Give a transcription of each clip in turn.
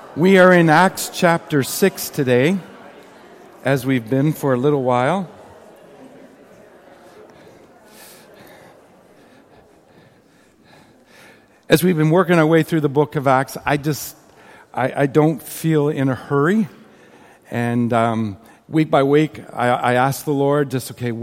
We are in Acts chapter 6 today, as we've been for a little while. As we've been working our way through the book of Acts, I don't feel in a hurry. And week by week, I ask the Lord,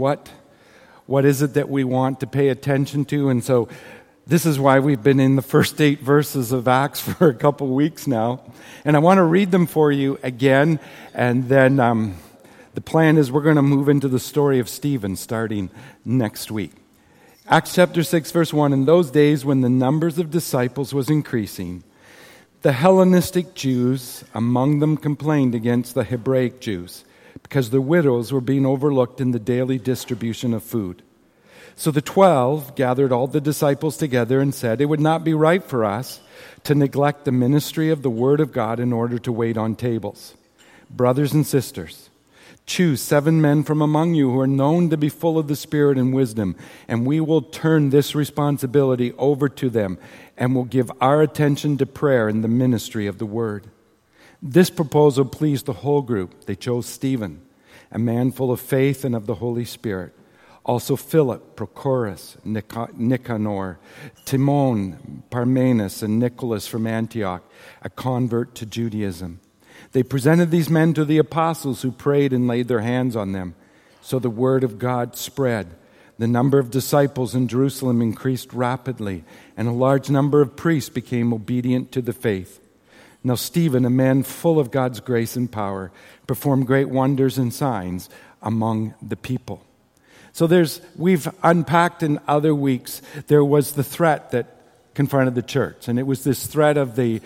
what is it that we want to pay attention to? And so this is why we've been in the first 8 verses of Acts for a couple weeks now. And I want to read them for you again. And then the plan is we're going to move into the story of Stephen starting next week. Acts chapter 6, verse 1, in those days when the numbers of disciples was increasing, the Hellenistic Jews among them complained against the Hebraic Jews because their widows were being overlooked in the daily distribution of food. So the 12 gathered all the disciples together and said, "It would not be right for us to neglect the ministry of the Word of God in order to wait on tables. Brothers and sisters, choose 7 men from among you who are known to be full of the Spirit and wisdom, and we will turn this responsibility over to them and will give our attention to prayer and the ministry of the Word." This proposal pleased the whole group. They chose Stephen, a man full of faith and of the Holy Spirit. Also Philip, Prochorus, Nicanor, Timon, Parmenas, and Nicholas from Antioch, a convert to Judaism. They presented these men to the apostles who prayed and laid their hands on them. So the word of God spread. The number of disciples in Jerusalem increased rapidly, and a large number of priests became obedient to the faith. Now Stephen, a man full of God's grace and power, performed great wonders and signs among the people. So we've unpacked in other weeks, there was the threat that confronted the church. And it was this threat of the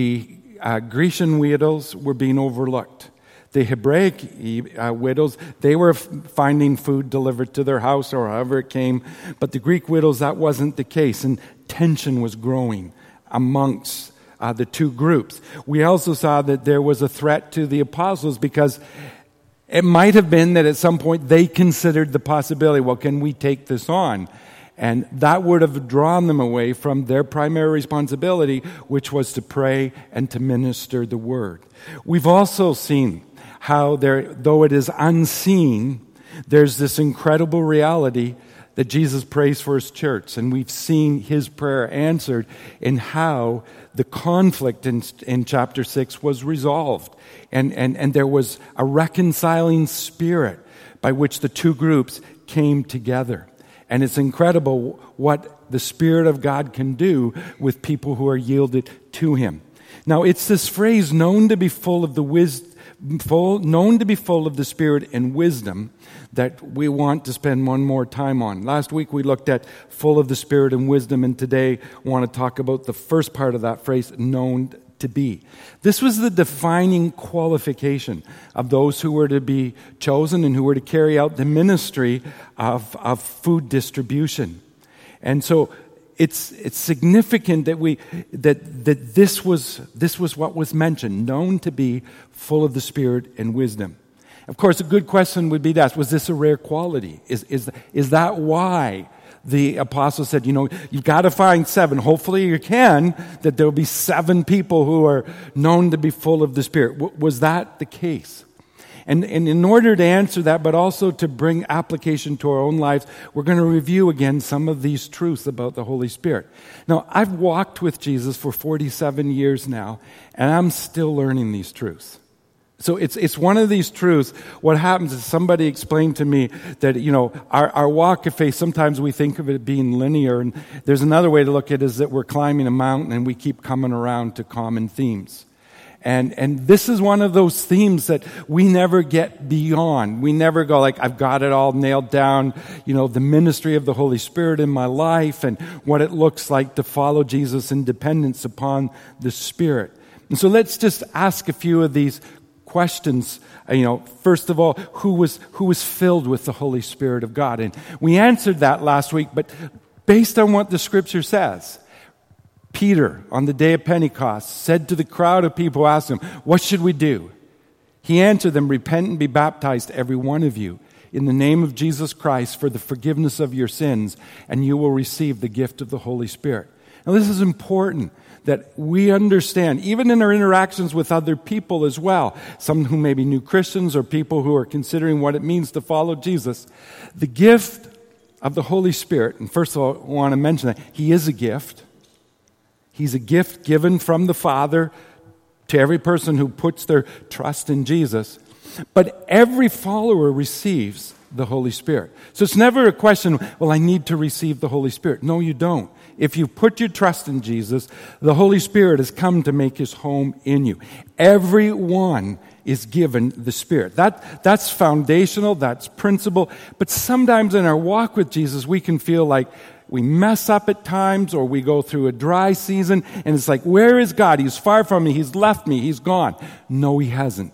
Grecian widows were being overlooked. The Hebraic widows, they were finding food delivered to their house or however it came. But the Greek widows, that wasn't the case. And tension was growing amongst the two groups. We also saw that there was a threat to the apostles because it might have been that at some point they considered the possibility, well, can we take this on? And that would have drawn them away from their primary responsibility, which was to pray and to minister the word. We've also seen how though it is unseen, there's this incredible reality that Jesus prays for his church. And we've seen his prayer answered in how the conflict in chapter 6 was resolved. And there was a reconciling spirit by which the two groups came together. And it's incredible what the Spirit of God can do with people who are yielded to him. Now, it's this phrase, known to be full of the Spirit and wisdom, that we want to spend one more time on. Last week we looked at full of the Spirit and wisdom, and today I want to talk about the first part of that phrase, known to be. This was the defining qualification of those who were to be chosen and who were to carry out the ministry of food distribution. And so it's significant that this was what was mentioned, known to be full of the Spirit and wisdom. Of course, a good question would be to ask, was this a rare quality? Is that why the apostle said, you've got to find 7. Hopefully you can, that there will be 7 people who are known to be full of the Spirit. Was that the case? And in order to answer that, but also to bring application to our own lives, we're going to review again some of these truths about the Holy Spirit. Now, I've walked with Jesus for 47 years now, and I'm still learning these truths. So it's one of these truths. What happens is somebody explained to me that, our walk of faith, sometimes we think of it being linear, and there's another way to look at it is that we're climbing a mountain and we keep coming around to common themes. And this is one of those themes that we never get beyond. We never go like, I've got it all nailed down, the ministry of the Holy Spirit in my life and what it looks like to follow Jesus in dependence upon the Spirit. And so let's just ask a few of these questions. First of all, who was filled with the Holy Spirit of God? And we answered that last week, but based on what the Scripture says, Peter, on the day of Pentecost, said to the crowd of people who asked him, "What should we do?" He answered them, "Repent and be baptized, every one of you, in the name of Jesus Christ for the forgiveness of your sins, and you will receive the gift of the Holy Spirit." Now, this is important, that we understand, even in our interactions with other people as well, some who may be new Christians or people who are considering what it means to follow Jesus, the gift of the Holy Spirit, and first of all, I want to mention that He is a gift. He's a gift given from the Father to every person who puts their trust in Jesus. But every follower receives the Holy Spirit. So it's never a question, well, I need to receive the Holy Spirit. No, you don't. If you put your trust in Jesus, the Holy Spirit has come to make His home in you. Everyone is given the Spirit. That's foundational, that's principle. But sometimes in our walk with Jesus, we can feel like we mess up at times, or we go through a dry season, and it's like, where is God? He's far from me. He's left me. He's gone. No, He hasn't.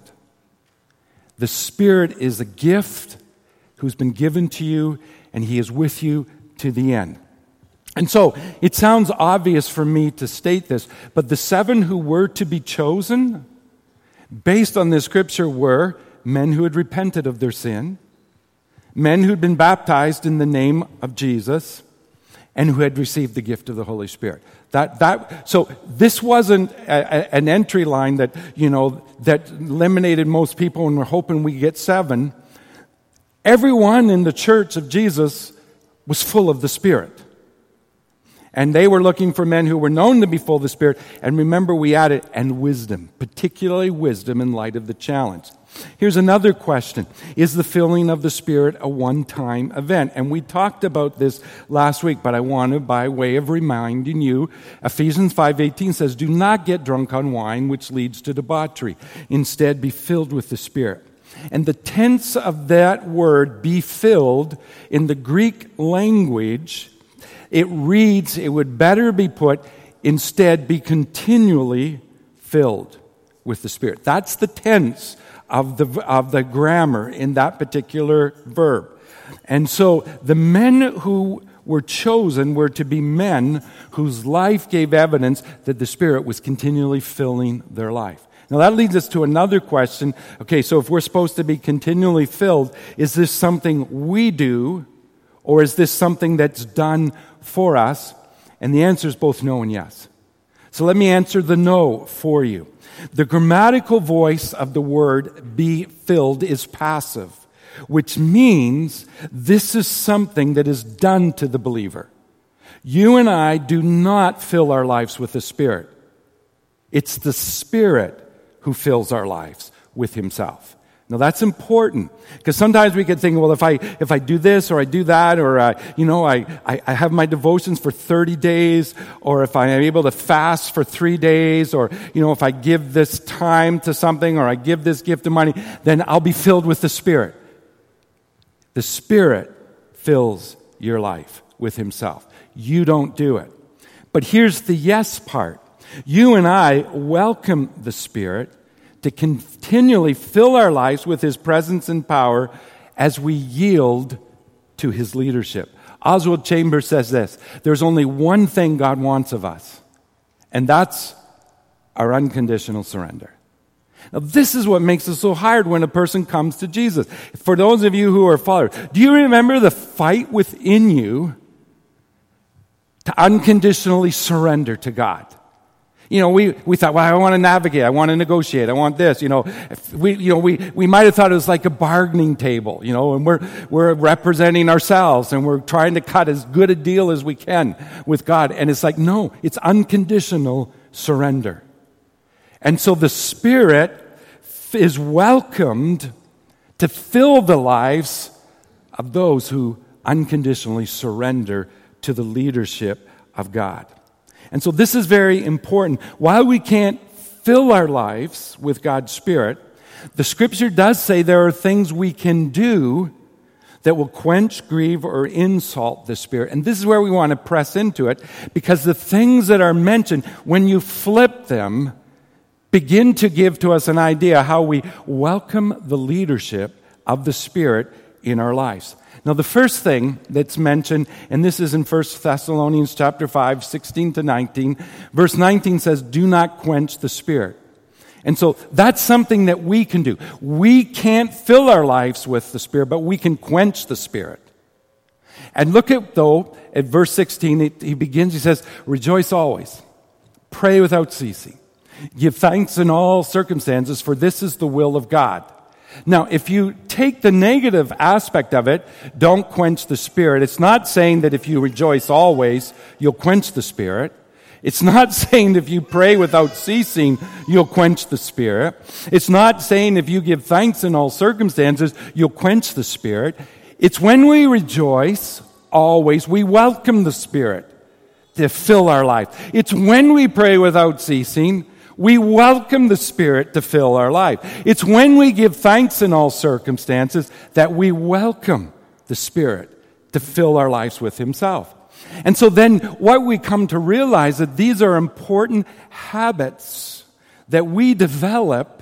The Spirit is a gift who's been given to you, and He is with you to the end. And so, it sounds obvious for me to state this, but the 7 who were to be chosen, based on this scripture, were men who had repented of their sin, men who'd been baptized in the name of Jesus, and who had received the gift of the Holy Spirit. So this wasn't an entry line that eliminated most people and we're hoping we get 7. Everyone in the church of Jesus was full of the Spirit. And they were looking for men who were known to be full of the Spirit. And remember, we added, and wisdom, particularly wisdom in light of the challenge. Here's another question. Is the filling of the Spirit a one-time event? And we talked about this last week, but I want to, by way of reminding you, Ephesians 5:18 says, do not get drunk on wine, which leads to debauchery. Instead, be filled with the Spirit. And the tense of that word, be filled, in the Greek language, it reads, it would better be put, instead, be continually filled with the Spirit. That's the tense of the grammar in that particular verb. And so the men who were chosen were to be men whose life gave evidence that the Spirit was continually filling their life. Now that leads us to another question. Okay, so if we're supposed to be continually filled, is this something we do, or is this something that's done for us? And the answer is both no and yes. So let me answer the no for you. The grammatical voice of the word be filled is passive, which means this is something that is done to the believer. You and I do not fill our lives with the Spirit. It's the Spirit who fills our lives with Himself. Now that's important, because sometimes we can think, well, if I do this or I do that, or I have my devotions for 30 days, or if I am able to fast for 3 days, or if I give this time to something, or I give this gift of money, then I'll be filled with the Spirit. The Spirit fills your life with Himself. You don't do it. But here's the yes part. You and I welcome the Spirit to continually fill our lives with His presence and power as we yield to His leadership. Oswald Chambers says this: there's only one thing God wants of us, and that's our unconditional surrender. Now, this is what makes it so hard when a person comes to Jesus. For those of you who are followers, do you remember the fight within you to unconditionally surrender to God? We thought, well, I want to navigate, I want to negotiate, I want this. We might have thought it was like a bargaining table, and we're representing ourselves and we're trying to cut as good a deal as we can with God. And it's like, no, it's unconditional surrender. And so the Spirit is welcomed to fill the lives of those who unconditionally surrender to the leadership of God. And so this is very important. While we can't fill our lives with God's Spirit, the Scripture does say there are things we can do that will quench, grieve, or insult the Spirit. And this is where we want to press into it, because the things that are mentioned, when you flip them, begin to give to us an idea how we welcome the leadership of the Spirit in our lives. Now, the first thing that's mentioned, and this is in 1 Thessalonians chapter 5, 16 to 19. Verse 19 says, do not quench the Spirit. And so that's something that we can do. We can't fill our lives with the Spirit, but we can quench the Spirit. And look at verse 16, he says, rejoice always. Pray without ceasing. Give thanks in all circumstances, for this is the will of God. Now, if you take the negative aspect of it, don't quench the Spirit. It's not saying that if you rejoice always, you'll quench the Spirit. It's not saying if you pray without ceasing, you'll quench the Spirit. It's not saying if you give thanks in all circumstances, you'll quench the Spirit. It's when we rejoice always, we welcome the Spirit to fill our life. It's when we pray without ceasing, we welcome the Spirit to fill our life. It's when we give thanks in all circumstances that we welcome the Spirit to fill our lives with Himself. And so then what we come to realize that these are important habits that we develop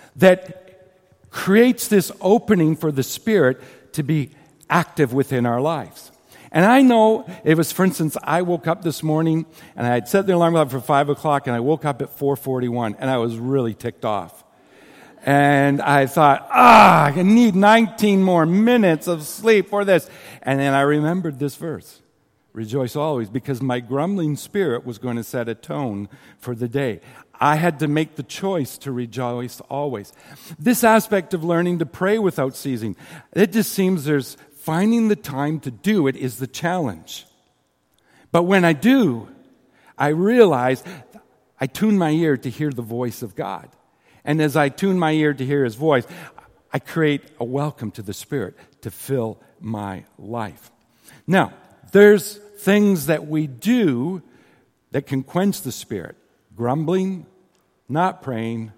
that creates this opening for the Spirit to be active within our lives. And I know it was, for instance, I woke up this morning and I had set the alarm clock for 5 o'clock and I woke up at 4:41 and I was really ticked off. And I thought, I need 19 more minutes of sleep for this. And then I remembered this verse, rejoice always, because my grumbling spirit was going to set a tone for the day. I had to make the choice to rejoice always. This aspect of learning to pray without ceasing, it just seems there's finding the time to do it is the challenge. But when I do, I realize I tune my ear to hear the voice of God. And as I tune my ear to hear His voice, I create a welcome to the Spirit to fill my life. Now, there's things that we do that can quench the Spirit. Grumbling, not praying,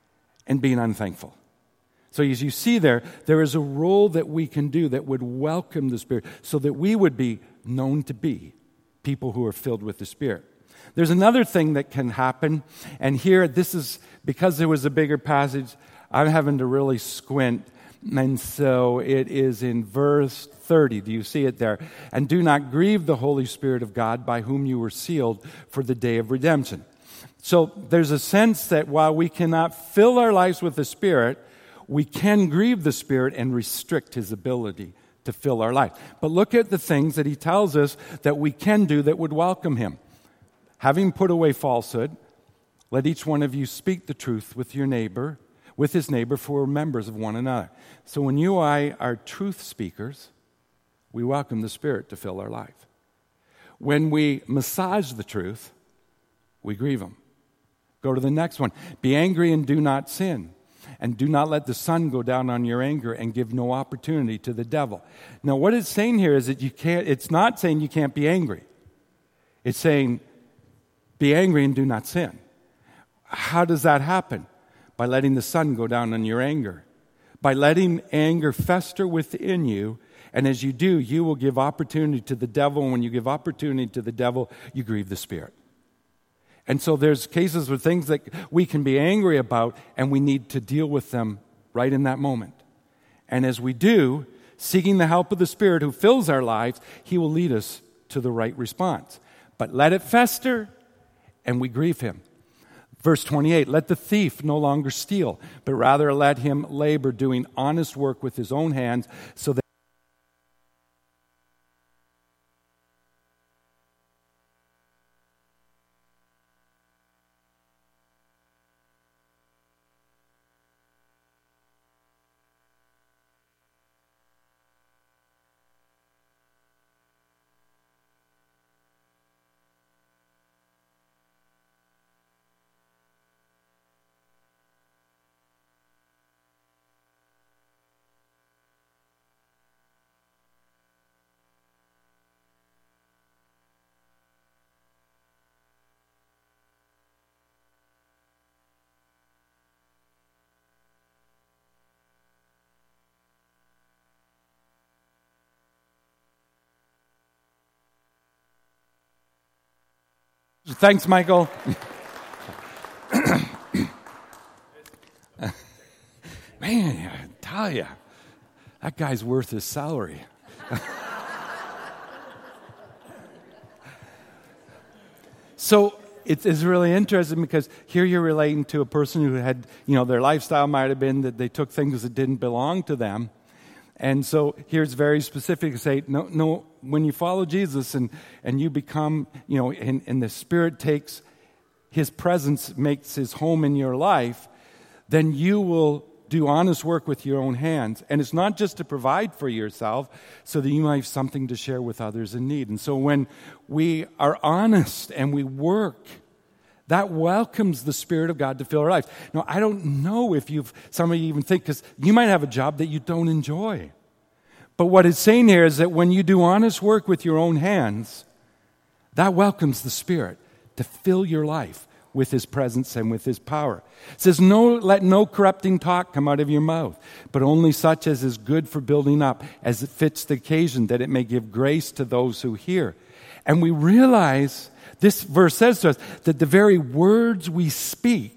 and being unthankful. So as you see there is a role that we can do that would welcome the Spirit so that we would be known to be people who are filled with the Spirit. There's another thing that can happen, and here, this is, because there was a bigger passage, I'm having to really squint, and so it is in verse 30. Do you see it there? And do not grieve the Holy Spirit of God, by whom you were sealed for the day of redemption. So there's a sense that while we cannot fill our lives with the Spirit, we can grieve the Spirit and restrict His ability to fill our life. But look at the things that He tells us that we can do that would welcome Him. Having put away falsehood, let each one of you speak the truth with your neighbor, with his neighbor, for we're members of one another. So when you and I are truth speakers, we welcome the Spirit to fill our life. When we massage the truth, we grieve Him. Go to the next one. Be angry and do not sin. And do not let the sun go down on your anger, and give no opportunity to the devil. Now, what it's saying here is that it's not saying you can't be angry. It's saying, be angry and do not sin. How does that happen? By letting the sun go down on your anger. By letting anger fester within you. And as you do, you will give opportunity to the devil. And when you give opportunity to the devil, you grieve the Spirit. And so there's cases where things that we can be angry about, and we need to deal with them right in that moment. And as we do, seeking the help of the Spirit who fills our lives, He will lead us to the right response. But let it fester, and we grieve Him. Verse 28, let the thief no longer steal, but rather let him labor, doing honest work with his own hands, so that Thanks, Michael. Man, I tell you, that guy's worth his salary. So it's really interesting because here you're relating to a person who had, their lifestyle might have been that they took things that didn't belong to them. And so here's very specific to say, no, when you follow Jesus and you become, and the Spirit takes His presence makes His home in your life, then you will do honest work with your own hands. And it's not just to provide for yourself so that you might have something to share with others in need. And so when we are honest and we work, that welcomes the Spirit of God to fill our lives. Now, I don't know if some of you even think, because you might have a job that you don't enjoy. But what it's saying here is that when you do honest work with your own hands, that welcomes the Spirit to fill your life with His presence and with His power. It says, let no corrupting talk come out of your mouth, but only such as is good for building up, as it fits the occasion, that it may give grace to those who hear. And we realize, this verse says to us, that the very words we speak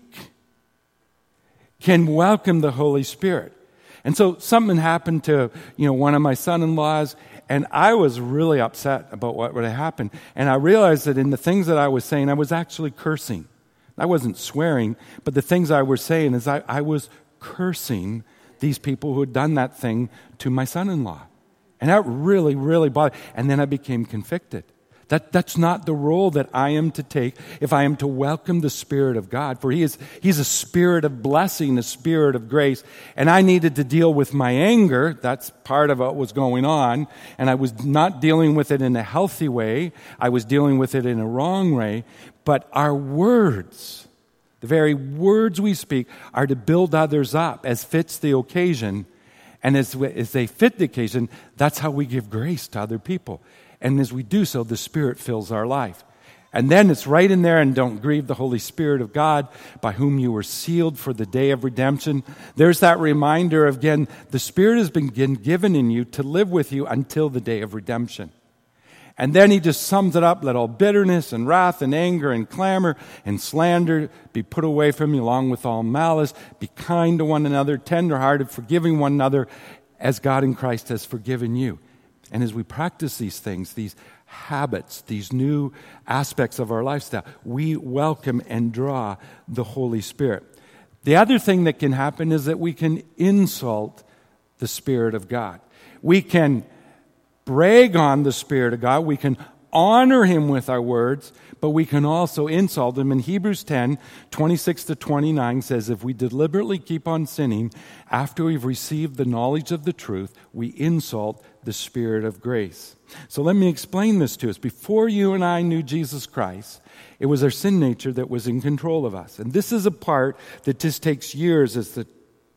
can welcome the Holy Spirit. And so something happened to, one of my son-in-laws, and I was really upset about what would have happened. And I realized that in the things that I was saying, I was actually cursing. I wasn't swearing, but the things I was saying is I was cursing these people who had done that thing to my son-in-law. And that really, really bothered. And then I became convicted. That's not the role that I am to take if I am to welcome the Spirit of God. For He's a Spirit of blessing, a Spirit of grace. And I needed to deal with my anger. That's part of what was going on. And I was not dealing with it in a healthy way. I was dealing with it in a wrong way. But our words, the very words we speak, are to build others up as fits the occasion. And as they fit the occasion, that's how we give grace to other people. And as we do so, the Spirit fills our life. And then it's right in there, and don't grieve the Holy Spirit of God, by whom you were sealed for the day of redemption. There's that reminder of, again, the Spirit has been given in you to live with you until the day of redemption. And then he just sums it up, let all bitterness and wrath and anger and clamor and slander be put away from you, along with all malice. Be kind to one another, tender-hearted, forgiving one another, as God in Christ has forgiven you. And as we practice these things, these habits, these new aspects of our lifestyle, we welcome and draw the Holy Spirit. The other thing that can happen is that we can insult the Spirit of God. We can brag on the Spirit of God. We can honor Him with our words, but we can also insult Him. In Hebrews 10, 26 to 29 says, if we deliberately keep on sinning after we've received the knowledge of the truth, we insult the Spirit of grace. So let me explain this to us. Before you and I knew Jesus Christ, it was our sin nature that was in control of us. And this is a part that just takes years as the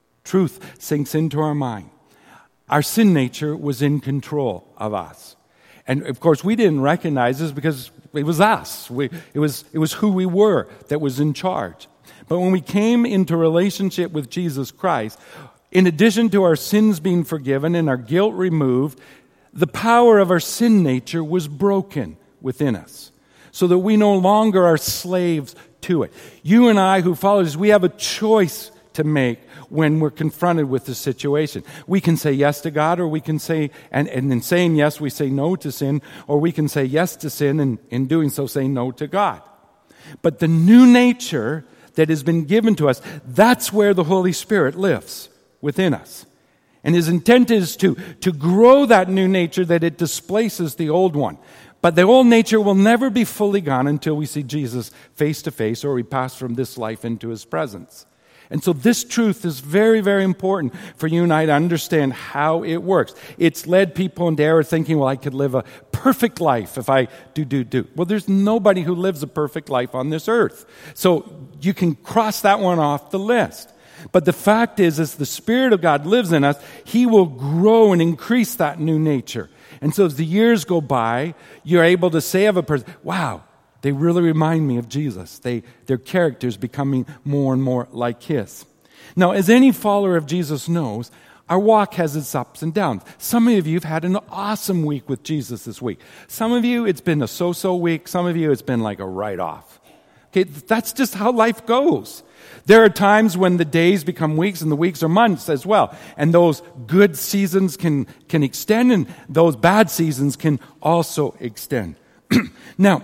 truth sinks into our mind. Our sin nature was in control of us. And of course, we didn't recognize this because it was us. It was who we were that was in charge. But when we came into relationship with Jesus Christ, in addition to our sins being forgiven and our guilt removed, the power of our sin nature was broken within us, so that we no longer are slaves to it. You and I who follow Jesus, we have a choice to make when we're confronted with the situation. We can say yes to God, or we can say, and in saying yes, we say no to sin, or we can say yes to sin, and in doing so say no to God. But the new nature that has been given to us, that's where the Holy Spirit lives within us. And His intent is to grow that new nature, that it displaces the old one. But the old nature will never be fully gone until we see Jesus face to face, or we pass from this life into His presence. And so this truth is very, very important for you and I to understand how it works. It's led people into error thinking, well, I could live a perfect life if I do. Well, there's nobody who lives a perfect life on this earth. So you can cross that one off the list. But the fact is, as the Spirit of God lives in us, He will grow and increase that new nature. And so as the years go by, you're able to say of a person, wow, they really remind me of Jesus. Their character's becoming more and more like His. Now, as any follower of Jesus knows, our walk has its ups and downs. Some of you have had an awesome week with Jesus this week. Some of you, it's been a so-so week. Some of you, it's been like a write-off. Okay, that's just how life goes. There are times when the days become weeks and the weeks are months as well. And those good seasons can extend, and those bad seasons can also extend. Now,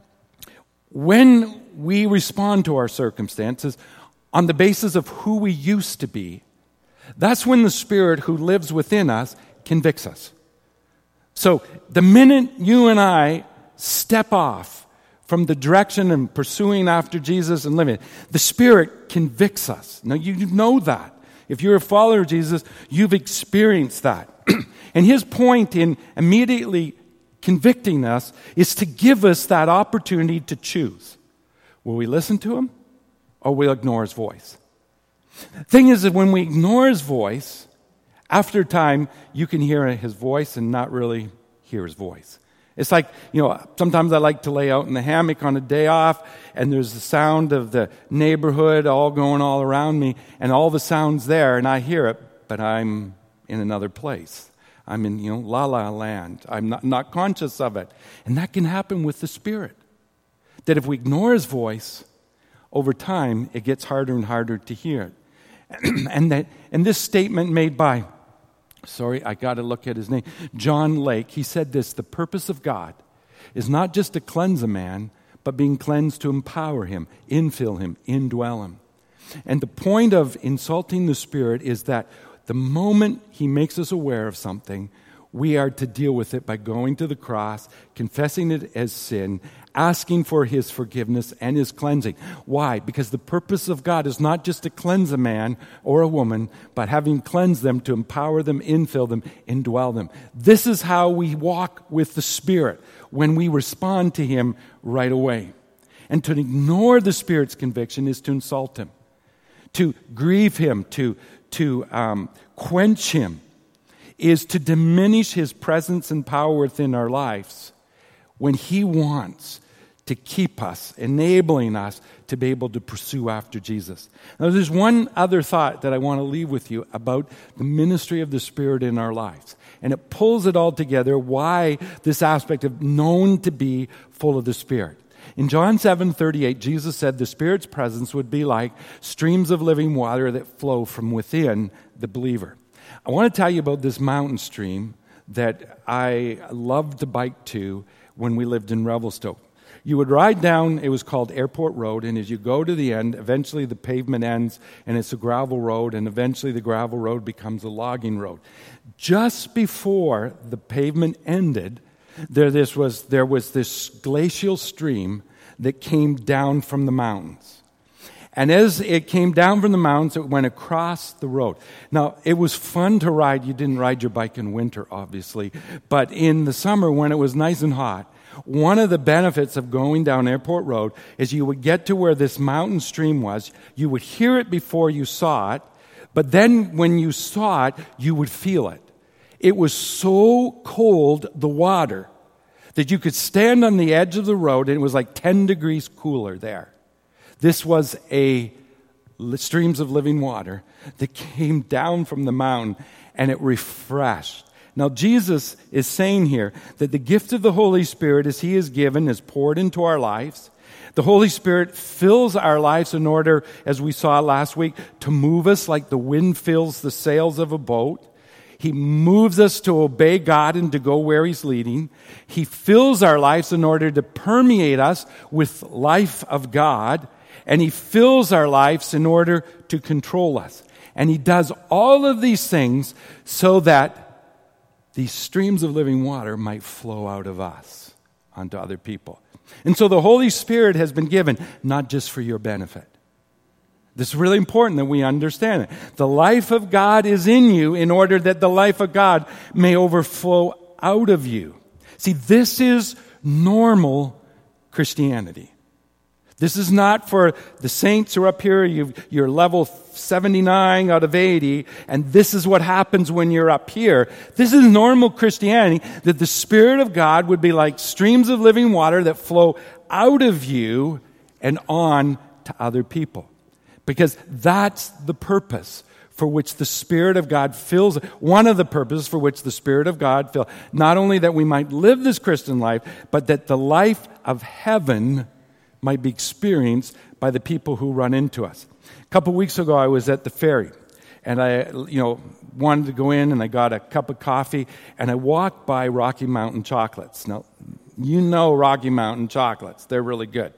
when we respond to our circumstances on the basis of who we used to be, that's when the Spirit who lives within us convicts us. So the minute you and I step off from the direction and pursuing after Jesus and living. The Spirit convicts us. Now, you know that. If you're a follower of Jesus, you've experienced that. And his point in immediately convicting us is to give us that opportunity to choose. Will we listen to him or will we ignore his voice? Thing is that when we ignore his voice, after a time, you can hear his voice and not really hear his voice. It's like, sometimes I like to lay out in the hammock on a day off, and there's the sound of the neighborhood all going all around me, and all the sound's there, and I hear it, but I'm in another place. I'm in, la-la land. I'm not conscious of it. And that can happen with the Spirit. That if we ignore his voice, over time, it gets harder and harder to hear it. And this statement made by, I got to look at his name, John Lake, he said this: the purpose of God is not just to cleanse a man, but being cleansed to empower him, infill him, indwell him. And the point of insulting the Spirit is that the moment he makes us aware of something, we are to deal with it by going to the cross, confessing it as sin, asking for his forgiveness and his cleansing. Why? Because the purpose of God is not just to cleanse a man or a woman, but having cleansed them, to empower them, infill them, indwell them. This is how we walk with the Spirit, when we respond to him right away. And to ignore the Spirit's conviction is to insult him, to grieve him, to quench him, is to diminish his presence and power within our lives when he wants to keep us, enabling us to be able to pursue after Jesus. Now, there's one other thought that I want to leave with you about the ministry of the Spirit in our lives. And it pulls it all together, why this aspect of known to be full of the Spirit. In John 7:38, Jesus said the Spirit's presence would be like streams of living water that flow from within the believer. I want to tell you about this mountain stream that I loved to bike to when we lived in Revelstoke. You would ride down, it was called Airport Road, and as you go to the end, eventually the pavement ends and it's a gravel road, and eventually the gravel road becomes a logging road. Just before the pavement ended, there was this glacial stream that came down from the mountains. And as it came down from the mountains, it went across the road. Now, it was fun to ride. You didn't ride your bike in winter, obviously. But in the summer, when it was nice and hot, one of the benefits of going down Airport Road is you would get to where this mountain stream was. You would hear it before you saw it. But then when you saw it, you would feel it. It was so cold, the water, that you could stand on the edge of the road, and it was like 10 degrees cooler there. This was a streams of living water that came down from the mountain, and it refreshed. Now, Jesus is saying here that the gift of the Holy Spirit, as he is given, is poured into our lives. The Holy Spirit fills our lives in order, as we saw last week, to move us like the wind fills the sails of a boat. He moves us to obey God and to go where he's leading. He fills our lives in order to permeate us with life of God. And he fills our lives in order to control us. And he does all of these things so that these streams of living water might flow out of us onto other people. And so the Holy Spirit has been given not just for your benefit. This is really important that we understand it. The life of God is in you in order that the life of God may overflow out of you. See, this is normal Christianity. This is not for the saints who are up here, you're level 79 out of 80, and this is what happens when you're up here. This is normal Christianity, that the Spirit of God would be like streams of living water that flow out of you and on to other people. Because that's the purpose for which the Spirit of God fills, one of the purposes for which the Spirit of God fills, not only that we might live this Christian life, but that the life of heaven might be experienced by the people who run into us. A couple weeks ago, I was at the ferry, and I, wanted to go in, and I got a cup of coffee, and I walked by Rocky Mountain Chocolates. Now, Rocky Mountain Chocolates. They're really good.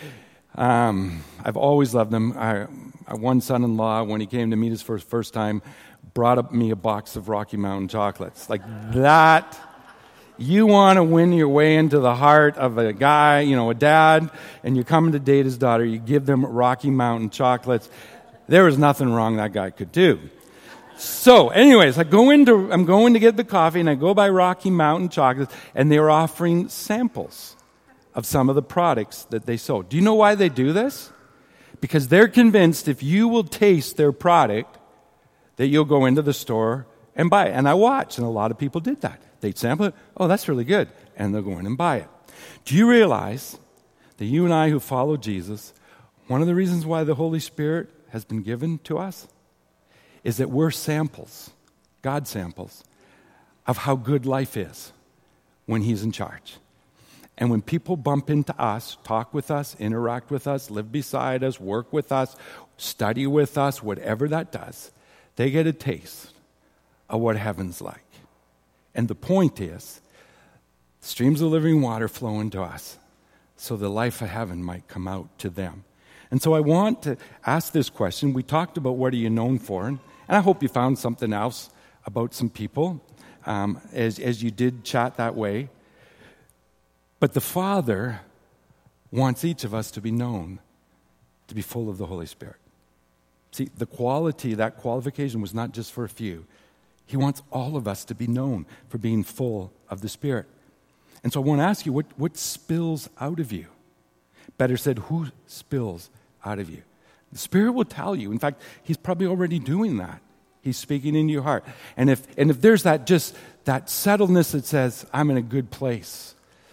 I've always loved them. One son-in-law, when he came to meet us for the first time, brought me a box of Rocky Mountain Chocolates. Like, that You want to win your way into the heart of a guy, a dad, and you're coming to date his daughter. You give them Rocky Mountain chocolates. There was nothing wrong that guy could do. So, anyways, I'm going to get the coffee, and I go by Rocky Mountain chocolates, and they're offering samples of some of the products that they sold. Do you know why they do this? Because they're convinced if you will taste their product, that you'll go into the store and buy it. And I watched, and a lot of people did that. They'd sample it. Oh, that's really good. And they'll go in and buy it. Do you realize that you and I who follow Jesus, one of the reasons why the Holy Spirit has been given to us is that we're samples, God samples, of how good life is when He's in charge. And when people bump into us, talk with us, interact with us, live beside us, work with us, study with us, whatever that does, they get a taste of what heaven's like. And the point is, streams of living water flow into us so the life of heaven might come out to them. And so I want to ask this question. We talked about what are you known for, and I hope you found something else about some people as you did chat that way. But the Father wants each of us to be known to be full of the Holy Spirit. See, the quality, that qualification was not just for a few. He wants all of us to be known for being full of the Spirit. And so I want to ask you, what spills out of you? Better said, who spills out of you? The Spirit will tell you. In fact, He's probably already doing that. He's speaking into your heart. And if there's that settledness that says, I'm in a good place,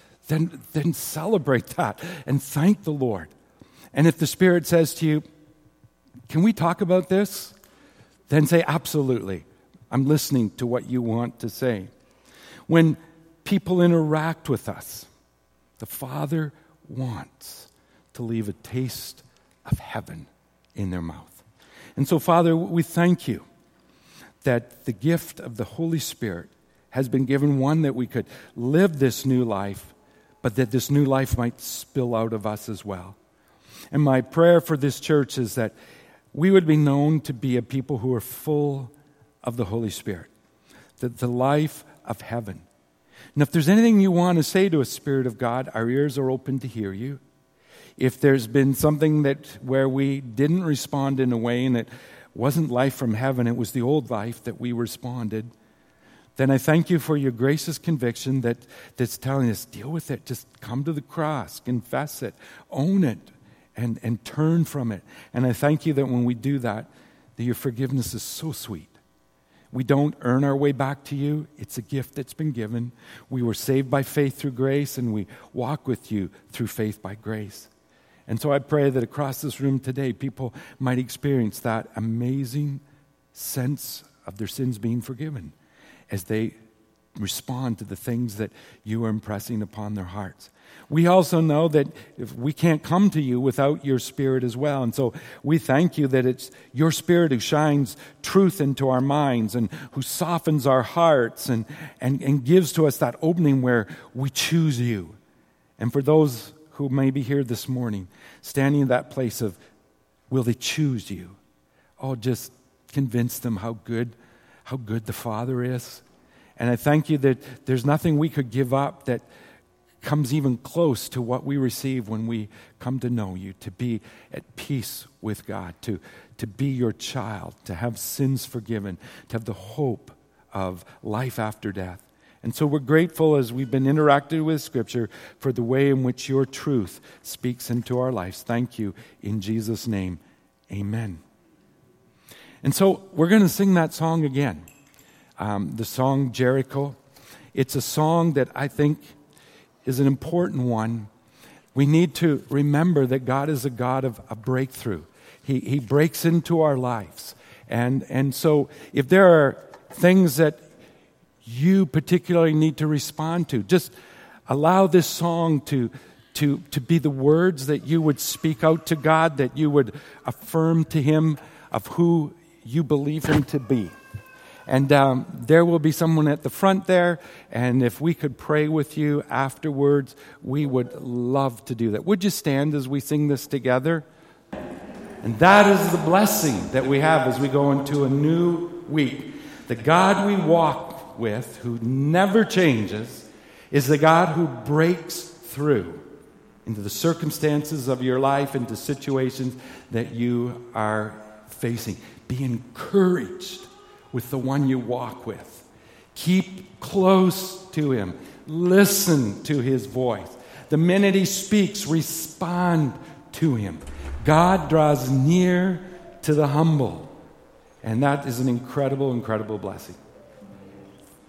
then celebrate that and thank the Lord. And if the Spirit says to you, can we talk about this? Then say, absolutely. I'm listening to what you want to say. When people interact with us, the Father wants to leave a taste of heaven in their mouth. And so, Father, we thank you that the gift of the Holy Spirit has been given, one, that we could live this new life, but that this new life might spill out of us as well. And my prayer for this church is that we would be known to be a people who are full of the Holy Spirit, the life of heaven. And if there's anything you want to say to a Spirit of God, our ears are open to hear you. If there's been something where we didn't respond in a way and it wasn't life from heaven, it was the old life that we responded, then I thank you for your gracious conviction that's telling us, deal with it. Just come to the cross, confess it, own it, and turn from it. And I thank you that when we do that your forgiveness is so sweet. We don't earn our way back to you. It's a gift that's been given. We were saved by faith through grace, and we walk with you through faith by grace. And so I pray that across this room today, people might experience that amazing sense of their sins being forgiven as they respond to the things that you are impressing upon their hearts. We also know that if we can't come to you without your Spirit as well. And so we thank you that it's your Spirit who shines truth into our minds and who softens our hearts and gives to us that opening where we choose you. And for those who may be here this morning, standing in that place of, will they choose you? Oh, just convince them how good the Father is. And I thank you that there's nothing we could give up that comes even close to what we receive when we come to know you, to be at peace with God, to be your child, to have sins forgiven, to have the hope of life after death. And so we're grateful as we've been interacting with Scripture for the way in which your truth speaks into our lives. Thank you in Jesus' name. Amen. And so we're going to sing that song again. The song Jericho. It's a song that I think is an important one. We need to remember that God is a God of a breakthrough. He breaks into our lives. And so if there are things that you particularly need to respond to, just allow this song to be the words that you would speak out to God, that you would affirm to Him of who you believe Him to be. And there will be someone at the front there, and if we could pray with you afterwards, we would love to do that. Would you stand as we sing this together? And that is the blessing that we have as we go into a new week. The God we walk with, who never changes, is the God who breaks through into the circumstances of your life, into situations that you are facing. Be encouraged with the one you walk with. Keep close to him. Listen to his voice. The minute he speaks, respond to him. God draws near to the humble. And that is an incredible, incredible blessing.